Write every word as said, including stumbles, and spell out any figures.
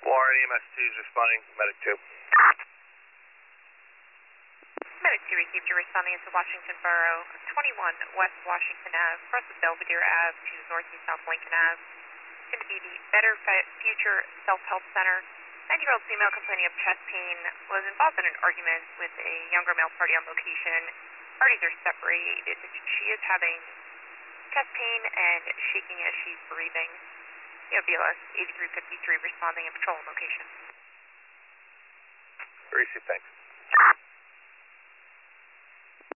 Warren, E M S two is responding, Medic two. Medic two received, you're responding into Washington Borough, twenty-one West Washington Ave, across the Belvedere Ave to Northeast South Lincoln Ave. It's going to be the Better Future Self-Help Center. ninety-year-old female complaining of chest pain was involved in an argument with a younger male party on location. Parties are separated. She is having chest pain and shaking as she's breathing. You have B L S eighty-three fifty-three responding and patrol location. Receive, thanks.